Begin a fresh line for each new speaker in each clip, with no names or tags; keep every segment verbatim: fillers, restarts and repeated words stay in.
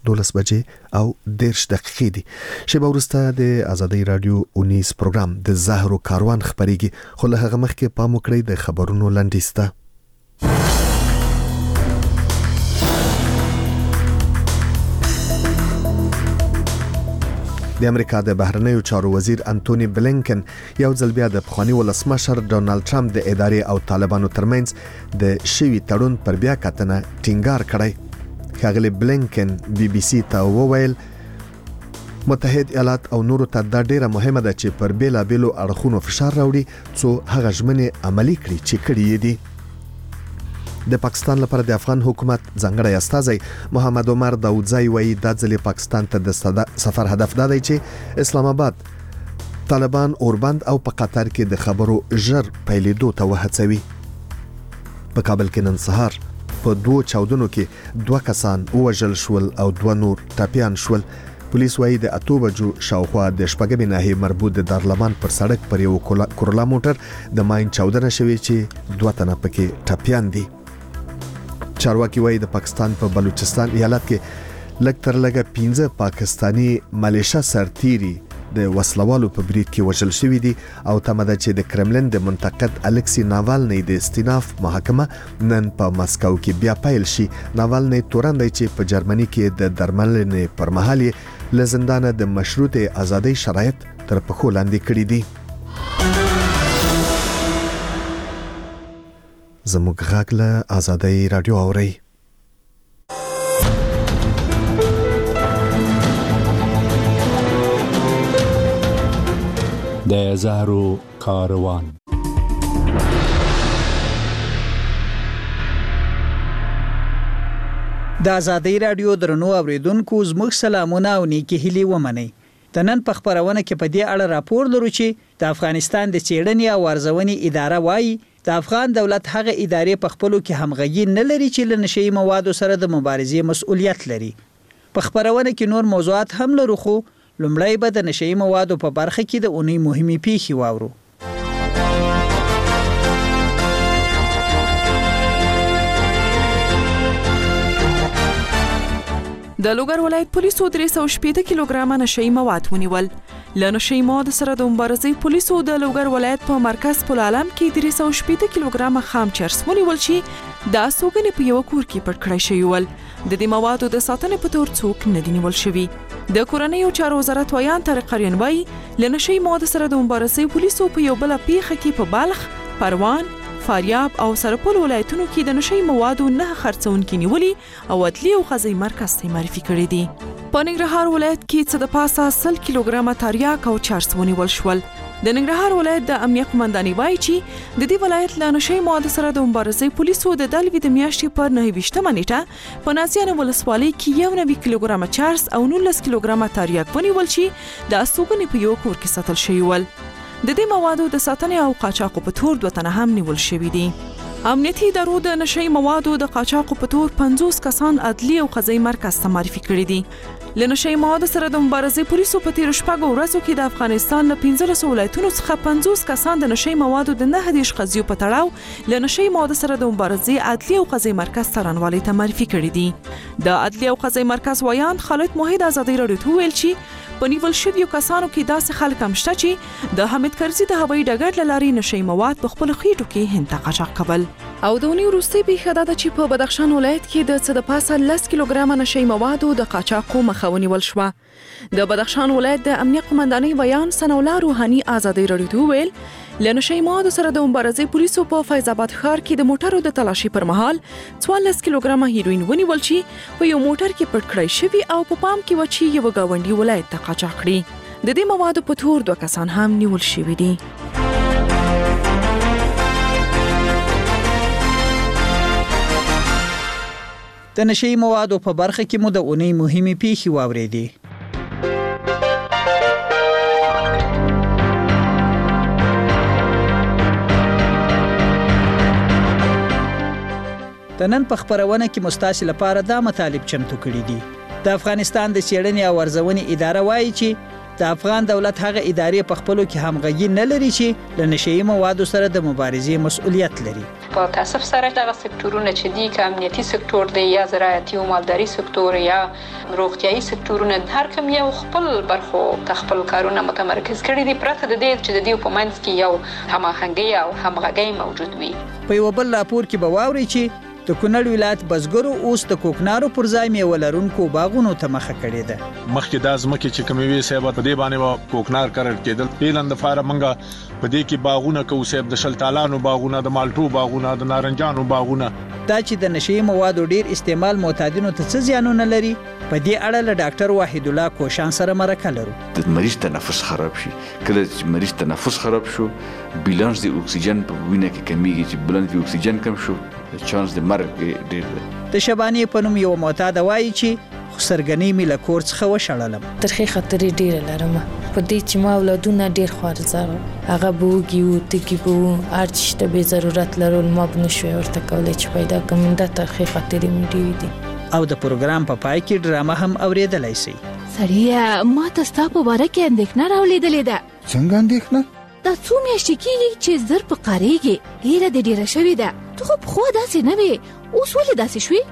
دولس بجې او دیرش دقیقې دي. شیبه وروسته د آزادۍ رادیو اونیز پروګرام د زهرو کاروان خبرېږي، خو له هغه مخکې پام وکړئ د خبرونو لنډیز ته. د امریکا د بهرنیو چارو وزیر انټونی بلینکن یو ځل بیا د پخوانی ولسمشر ډونالد ټرمپ د ادارې او طالبانو ترمنځ د شوي تړون پر بیا کتنه ټینګار کړی. ښاغلی بلینکن بي بي سي ته وویل متحد ایالات او نورو ته دا ډیره مهمه ده چې پر بیلابیلو اړخونو فشار راوړي څو هغه ژمنې عملي کړي چې کړي یې دي. د پاکستان لپاره د افغان حکومت ځانګړی استازی محمد عمر داودزی وایي دا ځل پاکستان ته د سفر هدف دا دی چې اسلام آباد طالبان اوربند او په قطر کې د خبرو ژر پیلېدو ته وهڅوي. په کابل کې نن سهار په دوه چاودنو کې دوه کسان ووژل شول او دوه نور ټپیان شول. پولیس وایي د اته بجو شاوخوا د شپږمې ناحیې مربوط د دارالمان پر سړک پر یو کورلا موټر د ماین چاودنه شوې چې دوه تنه پکې ټپیان دي. چارواکي وایي د پاکستان په بلوچستان ایالت کې لږ تر لږه پنځه پاکستانی ملیشه سرتیري د وسلوالو په برید کې وژل شوي دي او تمه ده چې د کرملن د منتقد الکسی ناوالنی د استیناف محاکمه نن په مسکو کې بیا پیل شي. ناوالنی تورن دی چې په جرمني کې د درملنې پر مهال له زندانه د مشروطه ازادۍ شرایط تر پښو لاندې کړي دي. زموږ غږ له آزادۍ رادیو اورئ.
د زهرو کاروان.
د آزادۍ رادیو درنو اوریدونکو زموږ سلامونه او نیکی هیلې ومنئ. د نن په خبرونه کې په دې اړه راپور لرو چې د افغانستان د څېړنې او ارزونې اداره وایي د افغان دولت هغه ادارې په خپلو کې همغږي نه لري چې له نشهیي موادو سره د مبارزې مسؤلیت لري. په خبرونه کې نور موضوعات هم لرو، خو لومړی به د نشهیي موادو په برخه کې د اونۍ مهمې پیښې واورو.
د لوګر ولایت پولیسو درې سوه شپېته کیلوګرامه نشهیي مواد ونیول. له نشهیي موادو سره د مبارزې پولیسو د لوګر ولایت په مرکز پل عالم کې درې سوه شپېته کیلوګرامه خام چرس ونیول چې د استوګنې په یو کور کې پټ کړی شوي ول. د دې موادو د ساتنې په تور څوک نه دي نیول شوي. د کورنیو چارو وزارت ویان طارق قریان وایي له نشهیي موادو سره د مبارزې پولیسو په یو بله پیښه کې په بلخ، پروان، فاریاب او سرپل ولایتونو کې د نشهیي موادو نه خرڅونکي نیولي او عدلي او قضایي مرکز ته معرفي کړي دي. په ننګرهار ولایت کې څه د پاسه سل کیلوګرامه تریاک او چرس ونیول شول. د ننګرهار ولایت د امنیه قومندانۍ وایي چې د دې ولایت له نشهیي موادو سره د مبارزې پولیسو د دلوي د میاشتې پر نهه ویشتمه نیټه په نازیانو ولسوالۍ کې یو نوي کیلوګرامه چرس او نولس کیلوګرامه تریاک ونیول چې د استوګنې په یو کور کې ساتل شوي ول. د دې موادو د ساتنې او قاچاقو په تور دوه تنه هم نیول شوي دي. امنیتي ادارو د نشهیي موادو د قاچاقو په تور پنځوس کسان عدلي او قضایي مرکز ته معرفي کړي دي. له نشهیي موادو سره د مبارزې پولیسو په تیرو شپږو ورځو کې د افغانستان له پنځلسو ولایتونو څخه پنځوس کسان د نشهیي موادو د نهه دېرش قضیو په تړاو له نشهیي موادو سره د مبارزې عدلي او قضایي مرکز ته رانوالي ته معرفي کړي دي. د عدلي او قضایي مرکز ویان خالد موحد آزادۍ راډیو ته وویل چې په نیول شویو کسانو کې داسې خلک هم شته چې د حامد کرزي د هوایي ډګر له لارې نشهیي مواد په خپلو خېټو کې هند ته قاچاق کول. او د اونۍ وروستۍ پیښه دا ده چې په بدخشان ولایت کې د څه د پاسه لس کیلوګرامه نشهیي موادو د قاچاقو مخه ونیول شوه. د بدخشان ولایت د امنیه قومندانۍ ویان ثناءالله روحاني آزادۍ راډیو ته وویل له نشهیي موادو سره د مبارزې پولیسو په فیض آباد ښار کې د موټرو د تلاشي پر مهال څوارلس کیلوګرامه هیروین ونیول چې په یو موټر کې پټ کړی شوي او په پام کې و چې یوه ګاونډي ولایت ته قاچاق کړي. د دې موادو په تور دوه کسان هم نیول شوي دي.
د نشهیي موادو په برخه کې مو د اونۍ مهمې پیښې واورېدې. د نن په خبرونه کې مستاسي لپاره دا مطالب چمتو کړي دي. د افغانستان د څېړنې او ارزونې اداره وایي چې د افغان دولت هغه ادارې په خپلو کې همغږي نه لري چې له نشهیي موادو سره د مبارزې مسؤلیت لري.
په تاسف سره دغه سکتورونه چې دي که امنیتي سکتور دی یا زراعتي او مالداري سکتور یا روغتيایي سکتورونه هر کوم یو خپل برخو خپل کارونه متمرکز کړي دي پرته د دې چې د دې په منځ کې یو هماهنګي او همغږي موجود وي.
په یو بل راپور کې به واوري چې د کونړ ولایت بزګرو اوس د کوکنارو پر ځای میوه لرونکو باغونو ته مخه کړې ده.
مخکې د ځمکې چې کومې وی صاحب په دې باندې و کوکنار کرل کېدل اعلان د فار منګه په دې کې باغونه کو صاحب د شلتالانو باغونه د مالټو باغونه د نارنجانو باغونه
دا چې د نشي موادو ډیر استعمال معتادینو ته څه زیانونه لري په دې اړه له ډاکټر وحید الله کوشان سره مرکه لرو.
د مریض تنفس خراب شي کله چې مریض تنفس خراب شو بیلانس د اکسیجن په وینه کې کمیږي چې بیلانس د اکسیجن کم شو چانس د مرګ ډیر دی.
د شبانی په نوم یو معتاد وایي چې خسرګنی مې له کور څخه وشړلم.
ترخی خطرې ډیر لرم په دې چې ما اولادونه ډیر خوارزار هغه بوګي او تکی بو ارچ ته به ضرورت لرول ما بنشوي ورته کولای چې پیدا کوم د ترخی خطرې مې ډیر دي.
او د پروګرام په پای کې ډرامه هم اوریدلای شي.
سړیا ما تاسو په واره کې اندېښنه راولېدلې ده.
څنګه اندېښنه؟
دا څو میاشتې کېږي چې زر په قاریږي ډیره د ډیره شوې ده. ته خو خو داسې نه وې اوس ولې داسې شوې؟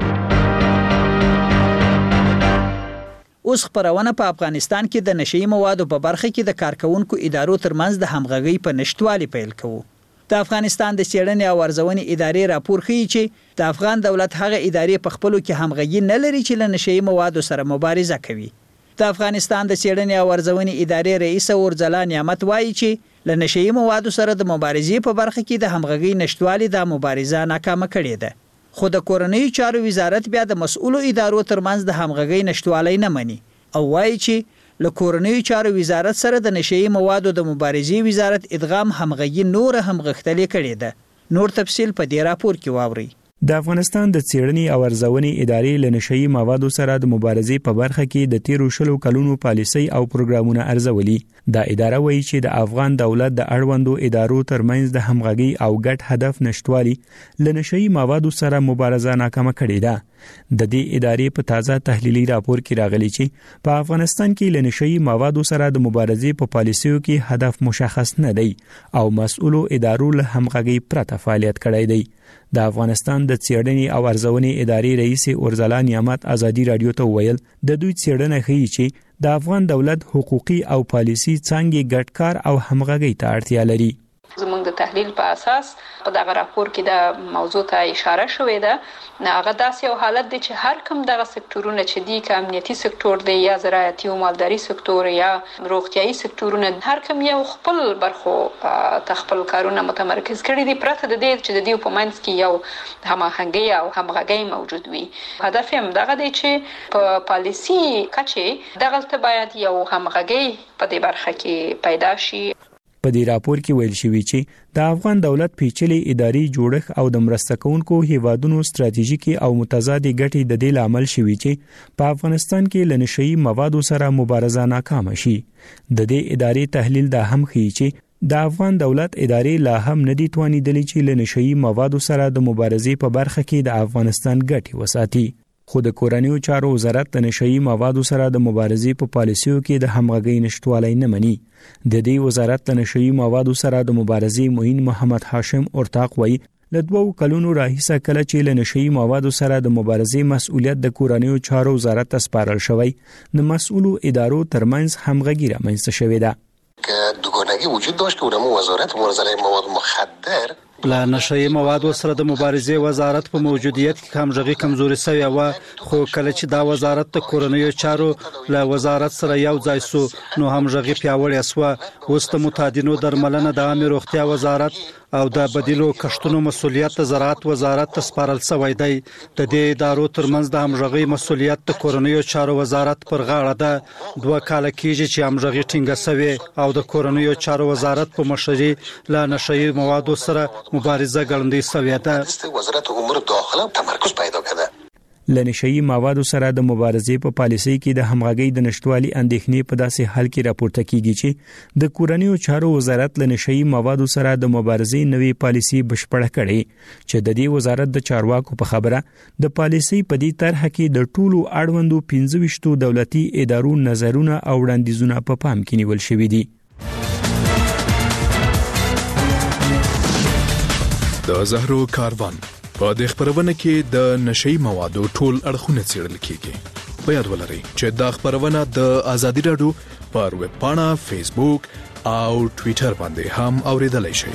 اوس خبرونه په افغانستان کې د نشئی موادو په برخه کې د کارکونکو ادارو ترمنځ د همغږۍ په نشټوالي پیل کوي. د افغانستان د څېړنې او ارزونې ادارې راپور ښیي چې د افغان دولت هغه ادارې په خپلو کې همغږي نه لري چې له نشئی موادو سره مبارزه کوي. د افغانستان د څېړنې او ارزونې ادارې رئیس اورځلا نعمت وایي چې له نشئی موادو سره د مبارزې په برخه کې د همغږۍ نشټوالي د مبارزه ناکامه کړې ده. خو د کورنۍ چارو وزارت بیا د مسؤلو ادارو ترمنځ د همغږۍ نشټوالي نه مني او وایي چې له کورنۍ چارو وزارت سره د نشئی موادو د مبارزې وزارت ادغام همغږي نور هم غښتلې کړې ده. نور تفصیل په دې راپور کې واورئ.
د افغانستان د څېړنې او ارزونې ادارې له نشئی موادو سره د مبارزې په برخه کې د تیرو شلو کلونو پالیسۍ او پروګرامونه ارزولي. دا اداره وایي چې د افغان دولت د اړوندو ادارو ترمنځ د همغږۍ او ګډ هدف نشټوالي له نشئی موادو سره مبارزه ناکامه کړې ده. د دې ادارې په تازه تحلیلي راپور کې راغلي چې په افغانستان کې له نشئی موادو سره د مبارزې په پالیسیو کې هدف مشخص نه دی او مسؤلو ادارو له همغږۍ پرته فعالیت کړی دی. د افغانستان د څېړنې او ارزونې ادارې رئیس اورځلا نعمت ازادي رادیو ته ویل د دوی څېړنه ښیي چې د افغان دولت حقوقي او پالیسي څنګه ګډ کار او همغږۍ ته اړتیا لري.
زموږ د تحلیل په اساس په دغه راپور کې د موضوع ته اشاره شوې ده. هغه داسې یو حالت دی چې هر کوم دغه سکتورونه چې دي که امنیتي سکتور دی یا زراعتي او مالداري سکتور یا روغتيایي سکتورونه هر کوم یو خپل برخو ته خپل کارونه متمرکز کړي دي پرته د دې چې د دې په منځ کې یو هماهنګي او همغږي موجود وي. هدف هم دغه دی چې په پالیسي کچې دغه باید یو همغږي په دې برخه کې پیدا شي.
په دې راپور کې ویل شوی چې د افغان دولت پیچلې اداري جوړښت او د مرسته کوونکو هیوادونو ستراتیژیکي او متضادې ګټې د دې لامل شوی چې په افغانستان کې له نشئی موادو سره مبارزه ناکامه شي. د دې ادارې تحلیل دا هم ښیي چې د افغان دولت ادارې لا هم ندي توانیدلې چې له نشئی موادو سره د مبارزې په برخه کې د افغانستان ګټې وساتي. خو د کورنیو چارو وزارت د نشئی موادو سره د مبارزې په پالیسیو کې د همغږۍ نشټوالی نه مني. د دې وزارت د نشئی موادو سره د مبارزې معین محمد هاشم اورتاق وایي له دوو کلونو راهیسه کله چې له نشئی موادو سره د مبارزې مسؤلیت د کورنیو چارو وزارت ته سپارل شوی د مسؤلو ادارو ترمنځ همغږي رامنځته شوې ده.
که دوگانگی وجود داشت که اونم وزارت مبارزه مواد مخدر
له نشئی موادو سره د مبارزې وزارت په موجودیت کې همغږي کمزوري شوی و خو کله چې دا وزارت د کورنیو چارو له وزارت سره یو ځای سو نو همغږي پیاوړې شو. اوس د متادینو درملنه د عامه روغتیا وزارت او د بدیلو کښتونو مسؤلیت د زراعت وزارت ته سپارل شوی دی. د دې ادارو ترمنځ د همغږي مسؤلیت د کورنیو چارو وزارت پر غاړه ده. دوه کال کېږي چې همغږي ټینګه شوې او د کورنیو چارو وزارت په مشرۍ له نشئی موادو سره مبارزه ګړندۍ شوې ده.
وزارت امور داخله تمرکز پیدا کړه.
له نشئی موادو سره د مبارزې په پالیسۍ کې د همغږۍ د نشټوالي اندېښنې په داسې حال کې راپورته کیږي چې د کورنیو چارو وزارت له نشئی موادو سره د مبارزې نوې پالیسي بشپړه کړې چې د دې وزارت د چارواکو په خبره د پالیسۍ په دې طرح کې د ټولو اړوندو پنځه ویشتو دولتي ادارو نظرونه او وړاندیزونه په پام کې نیول شوي دي.
د زهرو کاروان په د خبرونه کې د نشئی موادو ټول اړخونه څېړل کیږي. په یاد ولرئ چې دا خبرونه د ازادي راډیو پر ویب پاڼه، فیسبوک او ټوئیټر باندې هم اوریدلای شئ.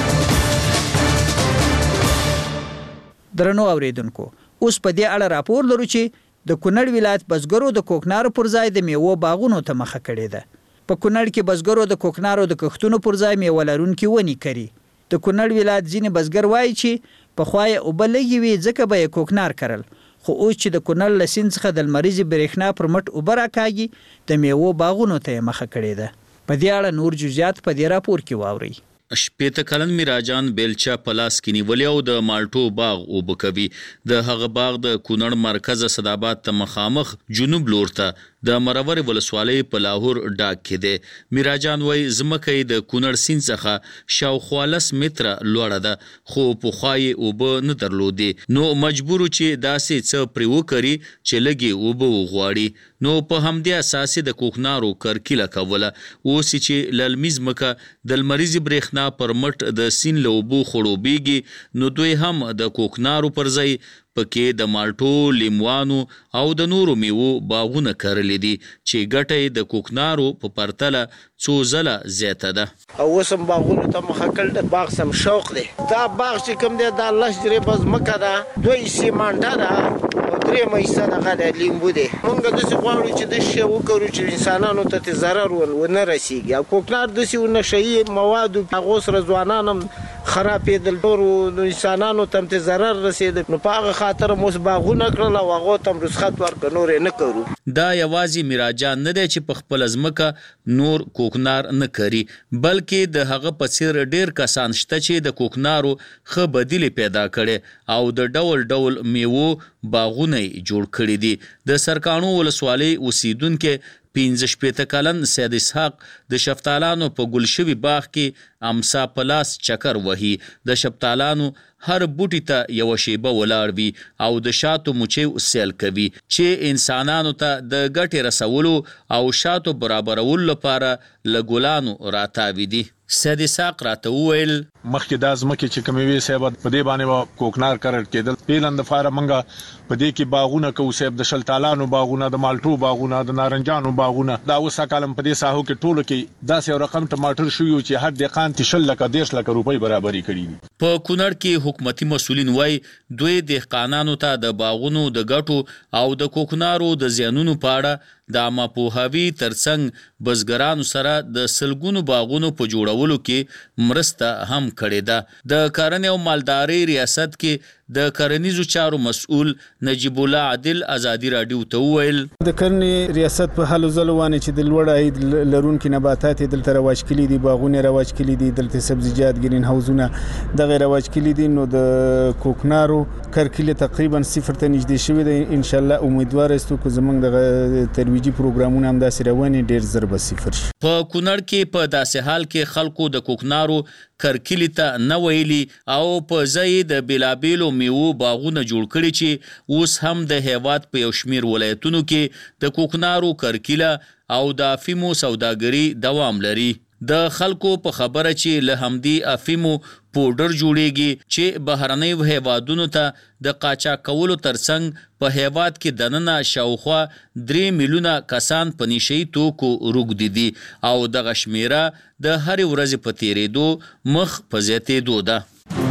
درنو اوریدونکو، اوس په دې اړه راپور لرو چې د کونړ ولایت بزګرو د کوکنارو پر ځای د میوو باغونو ته مخه کړې ده. په کونړ کې بزګرو د کوکنارو د کښتونو پر ځای میوه لرونکي ونې کري. د کونړ ولایت ځینې بزګر وایي چې پخوا یې اوبه لږې وې ځکه به یې کوکنار کرل، خو اوس چې د کونړ له سیند څخه د لمریزې برېښنا پر مټ اوبه راکاږي، د میوو باغونو ته یې مخه کړې ده. په دې اړه نور جزئیات په دې راپور کې واورئ.
شپېته کلن میراجان بیلچا پلاس کې نیولې او د مالټو باغ اوبه کوي. د هغه باغ د کونړ مرکز صداباد ته مخامخ جنوب لور ته د مرور ولسوالۍ په لاهور ډاک کې دی. میراجان وایي ځمکه یې د کونړ سیند څخه شاوخوا لس متره لوړه ده، خو پخوا یې اوبه نه درلودې، نو مجبور چې داسې څه پرې وکړي چې لږې اوبه وغواړي. نو په همدې اساس د کوکنارو کرکیله کوله. اوس چې للمي ځمکه د لمریزې برېښنا پر مټ د سیند له اوبو خړوبېږي، نو دوی هم د کوکنارو پر ځای پکې د مالټو، لیموانو او د نورو میوو باغونه کرلې دي چې ګټه یې د کوکنارو په پرتله څو ځله زیاته ده.
او اوس هم باغونو ته مخه کړل، د باغ سم شوق دی. دا باغ چې کوم دی دا لس درې ځمکه ده، دوه حصې مالټه ده او درېیمه حصه دغه دی لیمبو دی. موږ داسې غواړو چې داسې شی وکړو چې انسانانو ته ترې ضرر ونه رسېږي. او کوکنار داسې نشهیي موادو هغو سره ځوانان هم خرابېدل، ټولو انسانانو ته هم ترې ضرر رسېدل. نو په هغه خاطر هم اوس باغونه کړل او هغو ته هم رخصت ورکړه، نور یې نه کوو.
دا یوازې میراجان نه دی چې په خپله ځمکه نور کوکنار نه کري، بلکې د هغه په څېر ډېر کسان شته چې د کوکنارو ښه بدیلې پیدا کړي او د ډول ډول میوو باغونه یې جوړ کړي دي. د سرکاڼو ولسوالۍ اوسیدونکي پنځه شپېته کلن سید اسحاق د شفتالانو په ګل شوي باغ کې امسا پلاس چکر وهي. د شفتالانو هر بوټي ته یوه شیبه ولاړ وي او د شاتو مچیو سیل کوي چې انسانانو ته د ګټې رسولو او شاتو برابرولو لپاره له ګلانو راتاوي دي. سید اسحاق راته وویل
مخکې دا ځمکې چې کومې وې صاحب په دې باندې به کوکنار کرل کېدل. پیلن دپاره موږ په دې کې باغونه کوو صاحب، د شلتالانو باغونه، د مالټو باغونه، د نارنجانو باغونه. دا اوس کالم په دې ساحو کې ټولو کې داسې یو رقم ټماټر شوي وو چې هر دهقان ته شل لکه دېرش لکه روپۍ برابري کړي دي.
په کونړ کې حکومتي مسؤلین وایي دوی دهقانانو ته د باغونو د ګټو او د کوکنارو د زیانونو په اړه د عامه پوهاوي ترڅنګ بزګرانو سره د سلګونو باغونو په جوړولو کې مرسته هم کړې ده. د کرنې او مالدارۍ ریاست کې د کرنیزو چارو مسؤل نجیب الله عادل ازادي راډیو ته وویل
د کرنې ریاست په هلو ځلو باندې چې د لوړ عاید لرونکي نباتات دلته رواج کړي دي، باغونه رواج کړي دي، دلته سبزیجات ګرین هاوزونه دغه رواج کړي دي. نو د کوکنارو کرکیله تقریبا صفر ته نږدې شوې ده. ان شاء الله امیدوار یاستو که زموږ د ترویجي پروګرامونه هم داسې روان ډېر زر به صفر شي.
په کونړ کې په داسې حال کې خلکو د کوکنارو کرکیلې ته نه ویلي او په ځای د بیلابیلو میوو باغونه جوړ کړي چې اوس هم د هیواد په یو شمیر ولایتونو کې د کوکنارو کرکیله او د افیمو سوداګري دوام لري. د خلکو په خبره چې له همدې افیمو پوډر جوړیږي چې بهرنیو هیوادونو ته د قاچاق کولو ترڅنګ په هیواد کې دننه شاوخوا درې میلیونه کسان په نشهیي توکو روږدي دي او دغه شمیره د هرې ورځې په تیریدو مخ په زیاتېدو ده.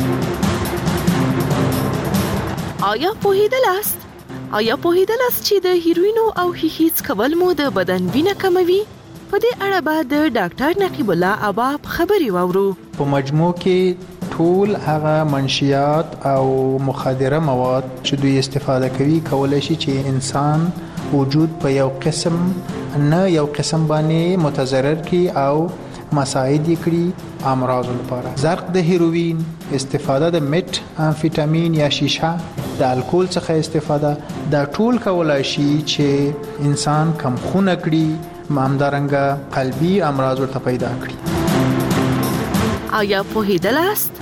آیا پوهیدلاست؟ آیا پوهیدلاست چې د هیروینو او هیهیڅ کول مو د بدن وینه کموي؟ په دې اړه به د ډاکټر نقیب الله اباب خبري واورو.
په مجموع کې ټول هغه منشیات او مخدره مواد چې دوی استفاده کوي کولای شي چې انسان وجود په یو قسم نه یو قسم باندې متضرر کی او مساعد کړي امراض لپاره. زرق د هیروین، استفاده د میت امفیتامین یا شیشه، د الکول څخه استفاده، دا ټول کولای شي چې انسان کم خونه کړي، همدارنګه قلبي امراض ورته پیدا کړي.
آیا پوهیدلاست؟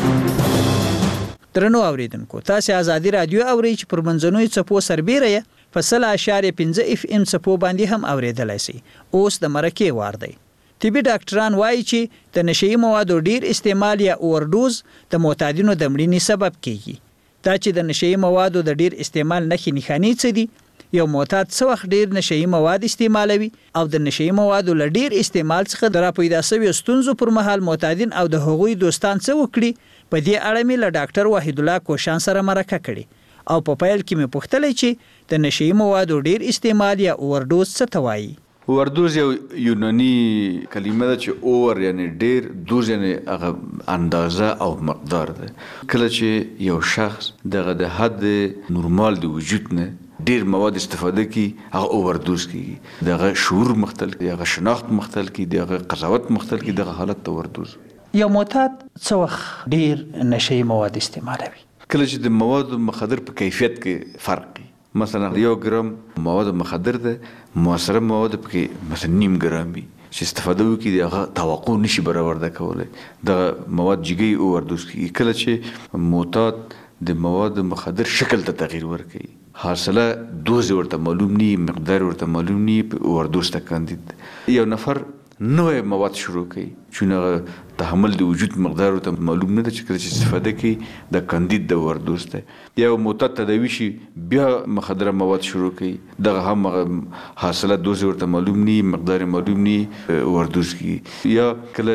درنو اوریدونکو، تاسو ازادي رادیو اورئ چې پر منځنوي څپو سربیره یې په سل اشاریه پنځه اف ام څپو باندې هم اوریدلای شئ. اوس د مرکې وار دی. طبي ډاکټران وایي چې د نشئی موادو ډیر استعمال یا اوورډوز د معتادینو د مړینې سبب کیږي. دا چې د نشئی موادو د ډیر استعمال نښې نښانې څه دي؟ یو معتاد څه وخت ډیر نشئی مواد استعمالوي او د نشئی موادو له ډیر استعمال څخه د راپیدا شویو ستونزو پر مهال معتادین او د هغوی دوستان څه وکړي؟ په دې اړه مې له ډاکټر وحید الله کوشان سره مرکه کړې او په پیل کې مې پوښتلې چې د نشئی موادو ډیر استعمال یا اوورډوز څه ته وایي.
اوورډوز یو یوناني کلمه ده چې اوور یعنی ډیر، دوز یعنی هغه اندازه او مقدار ده. کله چې یو شخص دغه د حد نورمال د وجود نه ډیر مواد استفاده کی هغه اوورډوز کیږي. دغه شعور مختل کی، دغه شناخت مختل کی، دغه قضاوت مختل کی، دغه حالت اوورډوز.
یو معتاد څه وخت ډیر نشئی مواد استعمالوي؟
کله چې د مواد مخدر په کیفیت کې فرق وي. مثلا یو ګرام مواد مخدر ده مؤثره مواد پکې مثلا نیم ګرام وي چې استفاده وکړي هغه توقع نشي برابر ده کولای. دغه مواد جګي اوورډوز کیږي. کله چې معتاد د مواد مخدر شکل ته تغییر ورکوي، حاصله دوز ورته معلوم نی، مقدار ورته معلوم نی، اوورډوز ته کاندید. یو نفر نوې مواد شروع کوي چې تحمل د وجود مقدار ورته معلوم نه ده چې کله چې استفاده کوي د کاندید د اوورډوز ته. یو معتاد تداوي شي بیا مخدره مواد شروع کوي، دغه هم حاصله دوز ورته معلوم نی، مقدار معلوم نی، اوورډوز کیږي. یا کله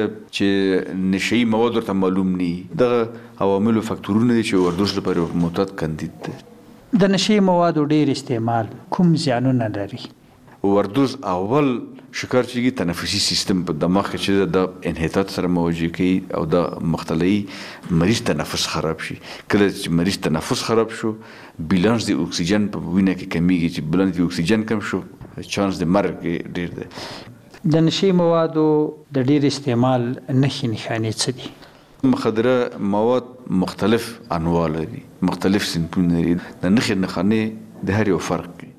چې نشئی مواد ورته معلوم نی، دغه عوامل او فاکتورونه دي چې اوورډوز لپاره معتاد کاندید ده.
د نشئی موادو ډیر استعمال کوم زیانونه لري؟
اوورډوز اول شکار چیږي تنفسي سیستم په دماغ کې چې د انحطاط سره مواجه کوي او د مختلي مریض تنفس خراب شي. کله چې مریض تنفس خراب شو بیلانس د اکسیجن په وینه کې کمیږي، چې بیلانس د اکسیجن کم شو چانس د مرګ ډیر دی.
د نشئی موادو د ډیر استعمال نښې نښانې څه دي؟
مخدره مواد مختلف انواع لري، مختلف صنفونه لري. د نښې نښانې د هر یو فرق کوي.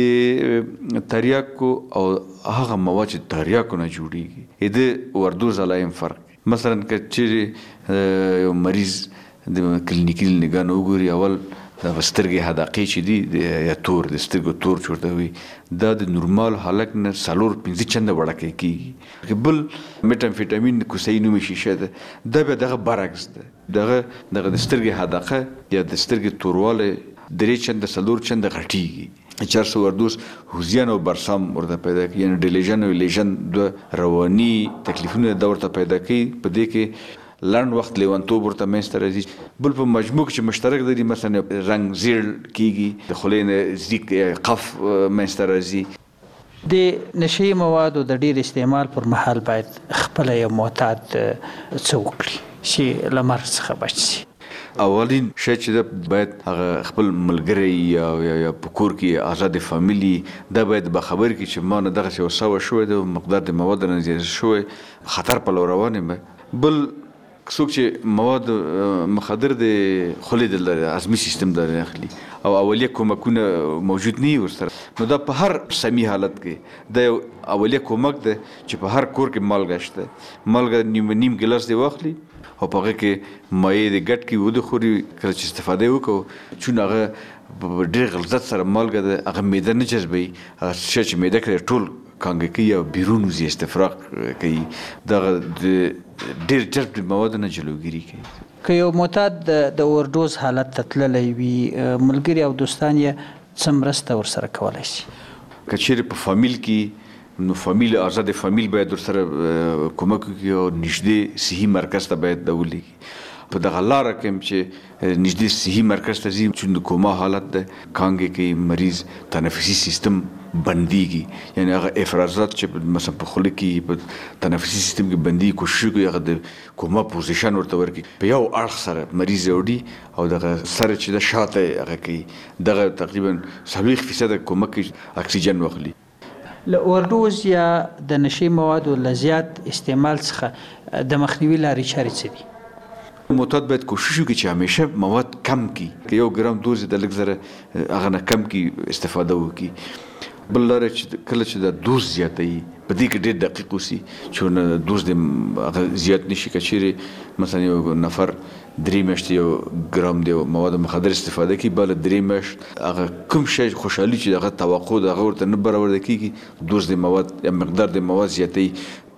د تریاکو او هغه مواد چې تریاکو نه جوړیږي د اوورډوز علایم فرق. مثلا که چیرې یو مریض د کلینیکي نگاه نه وګوري، اول د سترګې حدقې چې دي یا تور د سترګو تور چورته وي، دا د نورمال حالت نه څلور پنځه چنده وړاکې کیږي. بل میټامفیټامین کوسین نومي شیشه ده، دا بیا دغه برعکس ده. دغه دغه د سترګې حدقه یا د سترګې تورواله درې چنده څلور چنده غټیږي. چار سو وردوس هوزیان او برسام ورته پیدا کوي، یعنی ډیلیژن او لیژن د رواني تکلیفونه د ورته پیدا کوي. په دې کې لنډ وخت لیونتوب ورته منځته راځي. بل په مجموع کې مشترک دي، مثلا رنګ زیړ کیږي، د خولې نه زیک قف منځته راځي.
د نشئی موادو د ډیر استعمال پر مهال باید خپل یو معتاد څه وکړي چې له مرګ څخه بچ شي؟
اولین شی چې باید هغه خپل ملګری یا یا په کور کې آزاد فامیلی دا باید به خبر کی چې ما نه دغه څه وسو شوې د مقدار د مواد نه زیات شوې، خطر په لور روان یم. بل څوک چې مواد مخدر د خولې د هضمي سیستم د اخلي او اولیه کومکونه موجود نه ورسره، نو دا په هر سمی حالت کې د اولیه کومک ده چې په هر کور کې مالګه شته، مالګه نیم نیم ګلاس دی واخلي او په هغه کې مایع د ګټ کې ود خوري. کله چې استفاده وکړو چون هغه ډېر غلظت سره مالګه د هغه معده نه جذبوي، هغه شی چې معده کې ټول کانګه کوي او بیرون وزي استفراغ کوي، دغه ډېر جذب د موادو نه جلوګیري کوي.
که یو معتاد د اوورډوز حالت ته تللی وي، ملګري او دوستان یې څه مرسته ورسره کولی شي؟
که چیرې په فامیل کې نو فامیل آزاد فامیل باید ورسره کومک وکړي او نږدې صحي مرکز ته باید ورولېږي. په دغه لاره کې چې نږدې صحي مرکز ته ځي، چې د کوما حالت ده کانګې کې مریض تنفسي سیستم بندیږي، یعنی هغه افرازات چې مثلا په خوله کې په تنفسي سیستم کې بندي کوشش کوي هغه د کوما پوزیشن ورته ورکړي، په یو اړخ سره مریض وړي او دغه سره چې د شاته هغه کوي، دغه تقریبا څلوېښت فیصده کومک اکسیجن واخلي.
له اوورډوز یا د نشئی موادو له زیات استعمال څخه د مخنیوي لارې چارې څه دي؟
معتاد باید کوشش وکړي چې همیشه مواد کم کړي، که یو ګرام دوز د لږ زره هغه نه کم کړي استفاده وکړي. بل لاره چې کله چې د دوز زیاتوي په دې کې ډېر دقیق اوسي چې دوز د هغه زیات نشي. که چیرې مثلا یو نفر درې میاشتې یو ګرام د مواد مخدر استفاده کوي، بله درې میاشت هغه کوم شی خوشحالي چې هغه توقع د هغه ورته نه برابر کېږي، دوز د مواد یا مقدار د مواد زیاتوي،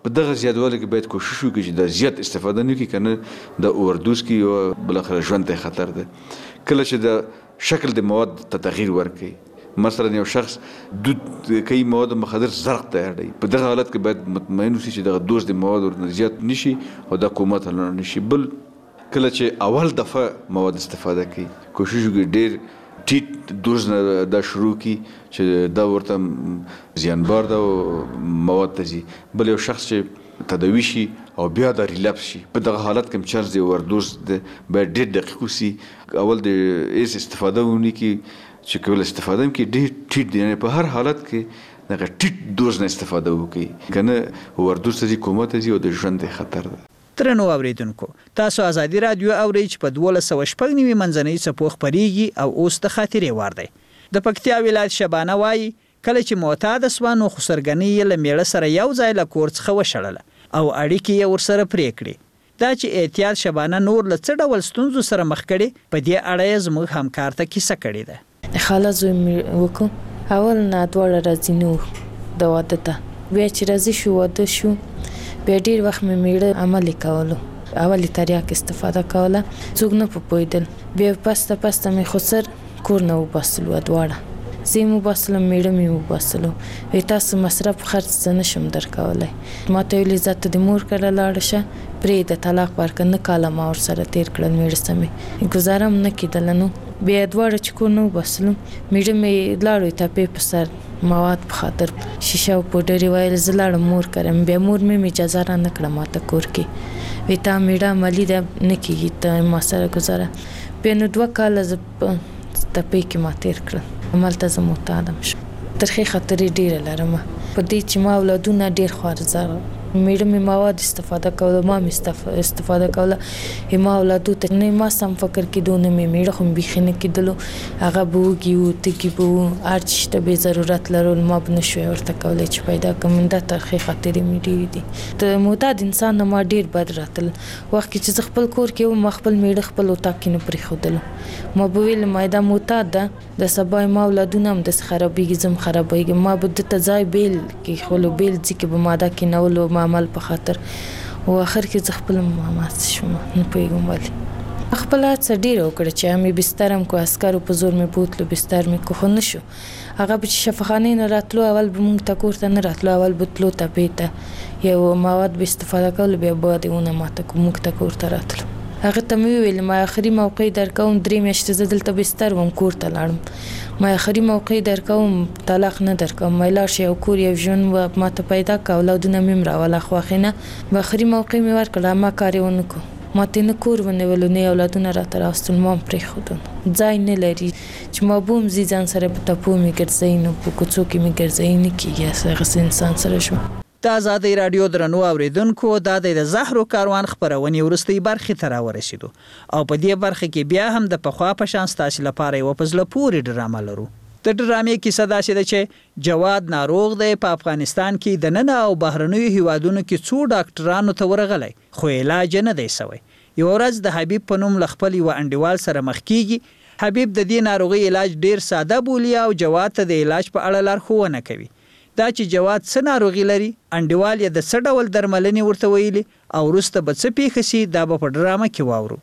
په دغه زیاتوالی کې باید کوشش وکړي چې د زیات استفاده نه کړي، کنه د اووردوز کې او بلخره ژوند ته خطر ده. کله چې د شکل د مواد ته تغییر ورکړي، مثلا یو شخص دود کوي مواد مخدر زرق ته اړي، په دغه حالت کې باید مطمئن اوسي چې دغه دوز د مواد ورنه زیات نشي او د کومت نه نشي. بل کله چې اول دفعه مواد استفاده کوي، کوشش وکړي ډیر ټیټ دوز نه دا شروع کی چې دا ورته زیانبار ده او مواد ته ځي. بل یو شخص چې تداوی شي او بیا د ریلپس شي، په دغه حالت کې چارج دی اووردوز ده باید ډیر دقیق وسی. اول د ایس استفاده ونی کی چې کول استفاده هم کې ډیر ټیټ دی، یعنی په هر حالت کې دغه ټیټ دوز نه استفاده وکړي، کنه اووردوز ته کومه ته ځي او د ژوند خطر ده.
ترنو اوریدونکو، تاسو ازادي رادیو اورئ چې په دوه سوه شپږ نوي منځنۍ څپو خپریږي او اوس د خاطرې وار دی. د پکتیا ولایت شبانه وایي کله چې معتاد سوه نو خسرګنۍ یې له میړه سره یو ځای له کور څخه وشړله او اړیکې یې ورسره پرې کړې. دا چې احتیاط شبانه نور له څه ډول ستونزو سره مخ کړي، په دې اړه یې زموږ همکار ته کیسه کړې ده.
خاله زوی مې وکړو، اول نه دواړه راځي نو د واده ته، بیا چې راځي شو واده شو، بیا ډیر وخت مې میړه عمل کولو، اولی تریاک استفاده کوله، څوک نه پوهېدل. بیا پسته پسته مې خسر کور نه وباسلو، دواړه زه مو باسلم، میړه مې وباسلو. وی تاسو مصرف خرڅ څه نشم درکولی. ما ته ویلې ځه د مور کره لاړه شه، پرېږده طلاق ورکړه. نه کاله ما ورسره تېر کړل، میړه سره مې ګزاره هم نه کېدله. نو بیا دواړه چې کور نه وباسلم، میړه مې لاړو تپې په سر مواد په خاطر شیشه او پوډر ویل، زه لاړم مور کرم. بیا مور مې اجازه را نه کړه ماته کور کې، وی تا میړه عملي ده نه کېږي، ته ما سره ګزاره. بیا نو دوه کاله زه په تپې کې ما تېر کړل، همالته زه معتادم شم. ترخې خطرې ډېره لرم په دې چې ما اولادونه ډېر خوارزار، میړه مې مواد استفاده کوله، ما مې استفاده کوله. ما اولادو ته نه ما سم فکر کېدو، نه مې میړه خو بیخي نه کېدلو. هغه به وږي وو، تږي به وو، هر څه شته بې ضرورت لرل، ما به نه شوی ورته کولی چې پیدا کړم. دا ترخې خاطرې مې ډېرې دي. د معتاد انسان نه ما ډېر بد راتل. وخت کې چې زه خپل کور کې وم، ما خپل میړه خپل اتاق کې نه پرېښودلو. ما به ویل ما دا معتاد ده، د سبا ما اولادونه هم داسې خرابېږي، زه هم خرابېږم. ما به ده ته ځای بیل کېښولو، بیل ځای کې به ما دا کېنولو عمل په خاطر، او اخر کې زه خپل مامات شوم، نه پوهېږم ولې. خپل هڅه ډېره وکړه چې مې بستر هم کو، عسکرو په زور مې بوتلو، بستر مې کو، خو نه شو. هغه به چې شفاخانې نه راتلو، اول به موږ ته کور ته نه راتلو، اول به تلو تپې ته، یو مواد به استفاده کولو، بیا به دې ونه ماته کو، موږ ته کور ته راتلو. هغه ته مې وویل ما آخري موقع درکوم، درې میاشتې زه دلته بستر وم، کور ته لاړم. ما آخري موقع درکوم، طلاق نه درکوم، ما لاړ شي یو کور یو ژوند به ما ته پیدا کړه، اولادونه مې هم راوله خوښې نه. به آخري موقع مې ورکړه، ما کار یې ونه کړو. ما ته نه کور ونیولو، نه اولادونه راته راوستل، ما هم پرېښودل. ځای نه لري چې ما به هم ځي ځان سره په تپو مې ګرځوي، نو په کوڅو کې مې ګرځوي نه کېږي، هغسې انسان سره شو.
د ازادي رادیو درنو اوریدونکو، دا د زهرو کاروان خبرونې وروستۍ برخې ته راورسېدو او په دې برخه کې بیا هم د پخوا په شان ستاسو لپاره یوه په زړه پورې ډرامه لرو. د ډرامې کیسه داسې ده چې جواد ناروغ دی، په افغانستان کې دننه او بهرنیو هیوادونو کې څو ډاکټرانو ته ورغلی، خو علاج یې نه دی سوی. یوه ورځ د حبیب په نوم له خپل یوه انډیوال سره مخ کېږي. حبیب د دې ناروغۍ علاج ډیر ساده بولي او جواد ته د علاج په اړه لارښوونه کوي. دا چې جواد څه ناروغي لري، انډیوال یې د څه ډول درملنې ورته ویلي او وروسته به څه پیښه شي، دا به په ډرامه کې واورو.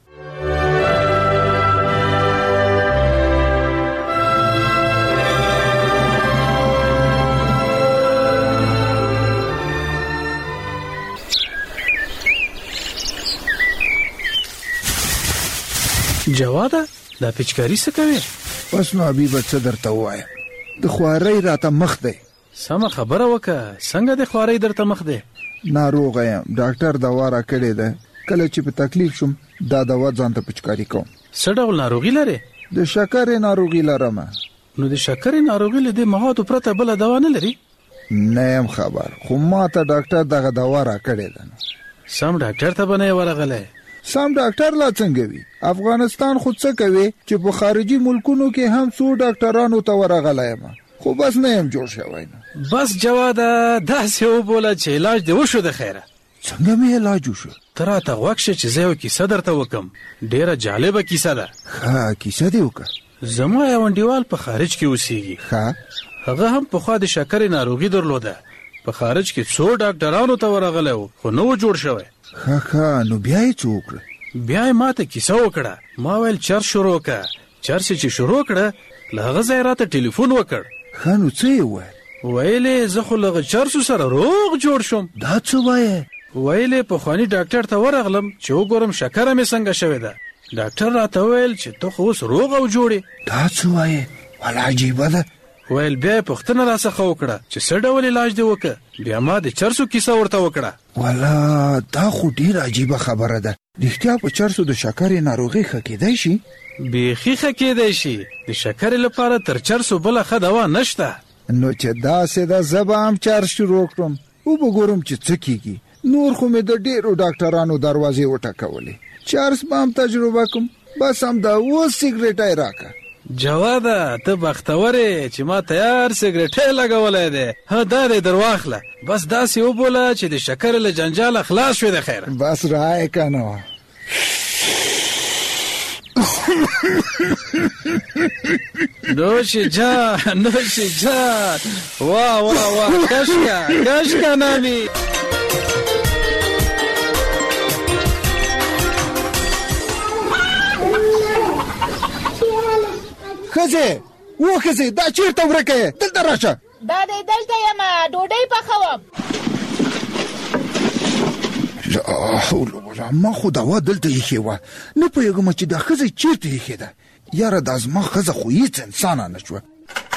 جواده دا پچکاری څه کوي؟
بس نو حبیبه څه درته ووایم، د خوارۍ راته مخ دی.
سمه خبره وکړه، څنګه د خوارۍ درته مخ دی؟
ناروغه یم، ډاکټر دوا را کړې ده، کله چې په تکلیف شم دا دوا ځان ته پچکاری کوم.
څه ډول ناروغي لرې؟
د شکرې ناروغي لرم.
نو د شکرې ناروغي له دې موادو پرته بله دوا نه لري؟
نه یم خبر، خو ما ته ډاکټر دغه دوا را کړې ده.
سم ډاکټر ته به نه یې ورغلی؟
سم ډاکټر لا څنګه وي؟ افغانستان خو څه کوي چې په خارجي ملکونو کې هم څو ډاکټرانو ته ورغلی یم، خو بس نه یم جوړ شوی.
بس جواده داسې وبوله چې علاج دې وشو د خیره.
څنګه مې علاج وشو؟
ته راته غوږ شه چې زه یو کیسه درته وکم، ډېره جالبه کیسه ده.
ښه کیسه دې وکړه.
زما یو انډیوال په خارج کې اوسېږي.
ښه.
هغه هم پخوا د شکرې ناروغي درلوده، په خارج کې څو ډاکټرانو ته ورغلی و خو نه و جوړ شوی.
ښه ښه نو بیا یې څه وکړه؟
بیا یې ماته کیسه وکړه. ما ویل چرس شروع کړه. چرس چې شروع کړه له هغه ځای راته ټلیفون وکړ.
ښه نو څه یې وویل؟
ویلې زه خو له چرسو سره روغ جوړ شوم.
دا څه وایې؟
ویلې پخواني ډاکټر ته ورغلم چې وګورم شکره مې څنګه شوې ده. ډاکټر راته ویل چې ته خو اوس روغ او جوړې.
دا څه وایې؟ والا عجیبه ده.
ویل بیا یې پوښتنه راڅخه وکړه چې څه ډول علاج دې وکړه. بیا ما د چرسو کیسه ورته وکړه.
والا دا خو ډېره عجیبه خبره ده. رښتیا په چرسو د شکرې ناروغي ښه کېدی شي؟
بیخي ښه کېدی شي. د شکرې لپاره تر چرسو بله ښه دوا نشته.
نو چې داسې ده زه به هم چرس شروع کړم او به ګورم چې څه کېږي. نور خو مې د ډېرو ډاکټرانو دروازې وټکولې. چرس به هم تجربه کوم. بس هم دا اوس سګرېټی راکړه.
جواده ته بختور یې چې ما تیار سګرېټی لګولی دی. ها دا دی در واخله. بس داسې وبوله چې د شکرې له جنجاله خلاص شوې د خیره.
بس رایې که نه وه.
نوش جان نوش جان. واه واه واه کشکا کشکا نامی.
ښځې و ښځې دا چېرته ورکه یې؟ دلته راشه.
دا دی دلته یم ډوډۍ پخوم.
ما خو دوا دلته ایښې وه. نه پوهېږم چې دا ښځه چېرته ایښې ده. یاره دا زما ښځه خو هېڅ انسانه نه شوه.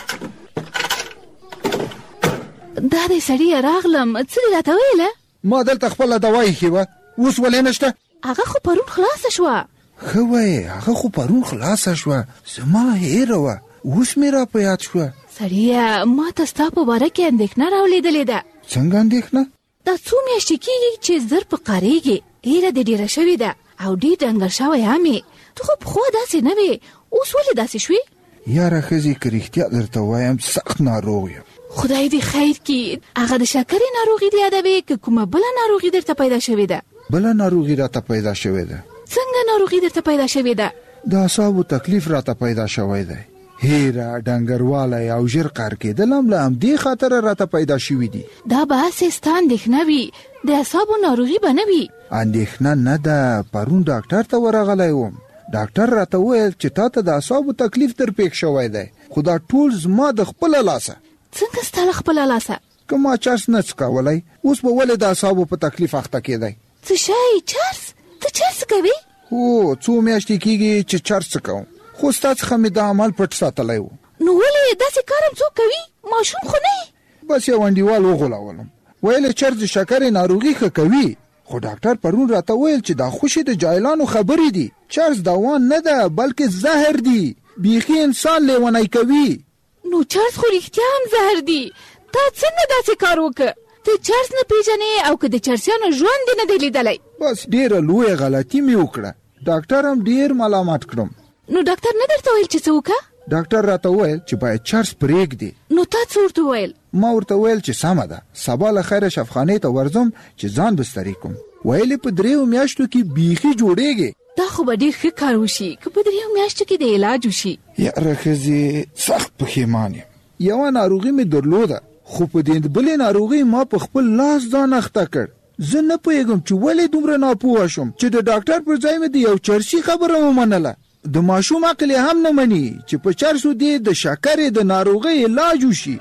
دا دی سړیه راغلم. څه دې راته ویله؟
ما دلته خپله دوا ایښې وه. اوس ولې نشته؟
هغه خو پرون خلاصه شوه.
ښه وایې هغه خو پرون خلاصه شوه. زما هېره وه. اوس مې را په یاد شوه.
سړیه ما ته ستا په باره کې اندېښنه راولیدلې ده.
څنګه اندېښنه؟
دا څو میاشتې کېږي چې زر په قارېږي. هیره دې ډېره شوې ده او ډېر ډنګر شوی هم یې. ته خو پخوا داسې نه وې. اوس ولې داسې شوې؟
یاره ښځې که رښتیا درته وایم سخت ناروغ یم.
خدای دې خیر کړي. هغه د شکرې ناروغي دې یادوې که کومه بله ناروغي درته پیدا شوې ده؟
بله ناروغي راته پیدا شوې ده.
څنګه ناروغي درته پیدا شوې ده؟
د اعصابو تکلیف راته پیدا شوی دی. هیره ډنګروالی او ژر قهر کېدل هم له همدې خاطره راته پیدا شوي دي.
دا به هسې ستا اندېښنه وي. د اعصابو ناروغي به نه وي.
اندېښنه نه ده. پرون ډاکټر ته ورغلی وم. ډاکټر راته وویل چې تا ته د اعصابو تکلیف در پېښ شوی دی. خو دا ټول زما د خپله لاسه.
څنګه ستا له خپله لاسه؟
که ما چرس نه څکولی اوس به ولې د اعصابو په تکلیف اخته کېدی؟
څه شی؟ چرس؟ ته چرس کوې؟
هو څو میاشتې کېږي چې چرس څکوم. خو ستا څخه مې دا عمل پټ ساتلی و.
نو ولې داسې کار هم څوک کوي؟ ماشوم خو نه یې.
بس یو انډیوال وغولولم. ویل چرس د شکرې ناروغي ښه کوي. خو ډاکټر پرون راته ویل چې دا خوشې د جاهلانو خبرې دي. چرس دوا نه ده بلکې زهر دی. بیخي انسان لیونی کوي.
نو چرس خو رښتیا هم زهر دی. تا څنګه داسې کار وکړه؟ ته چرس نه پیژنې او که د چرسیانو ژوند دې نه دی لیدلی؟
بس ډېره لویه غلطي مې وکړه. ډاکټر هم ډېر ملامت کړم.
نو ډاکټر نه درته ویل چې څه وکړه؟
ډاکټر راته ویل چې باید چرس پرېږدي.
نو تا څه ورته ویل؟
ما ورته ویل چې سمه ده. سبا له خیره شفخانې ته ورځم چې ځان بستري کوم. ویلې په دریو میاشتو کې بیخي جوړېږي.
دا خو به ډېر ښه کار وشي که په دریو میاشتو کې د علاج وشي.
یاره ښځې سخت پښیمان یم. یوه ناروغي مې درلوده خو په دې بلې ناروغي ما په خپل لاس ځان اخته کړ. زه نه پوهېږم چې ولې دومره ناپوه شوم چې د ډاکټر پر ځای مې د یو چرسي خبره ومنله. د ماشوم عقل هم نه مني چې په چرسو دې د شکرې د ناروغۍ علاج وشي.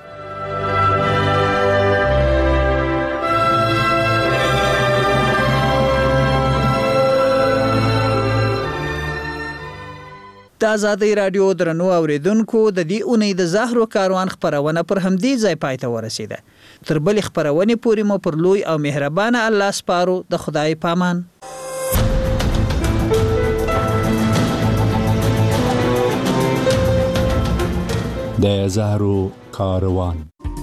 د آزادۍ راډیو درنو اوریدونکو د دې اونۍ د زهرو کاروان خپرونه پر همدې ځای پای ته ورسېده. تر بلې خپرونې پورې مو پر لوی او مهربانه الله سپارو. د خدای پامان.
د زهرو کاروان.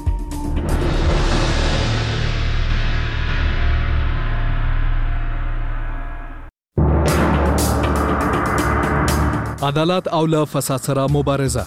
عدالت او له فساد سره مبارزه.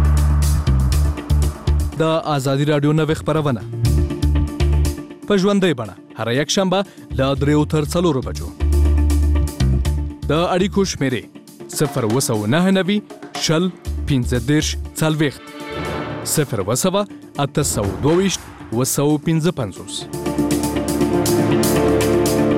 د آزادۍ راډیو نوې خپرونه په ژوندۍ بڼه هر یک شنبه له دریو تر څلورو بجو. د اړیکو شمیرې صفر اووه سوه نهه نوي شل پنځه دېرش څلوېښت صفر اووه سوه اته سوه دوه ویشت دوه سوه پنځه پنځوس.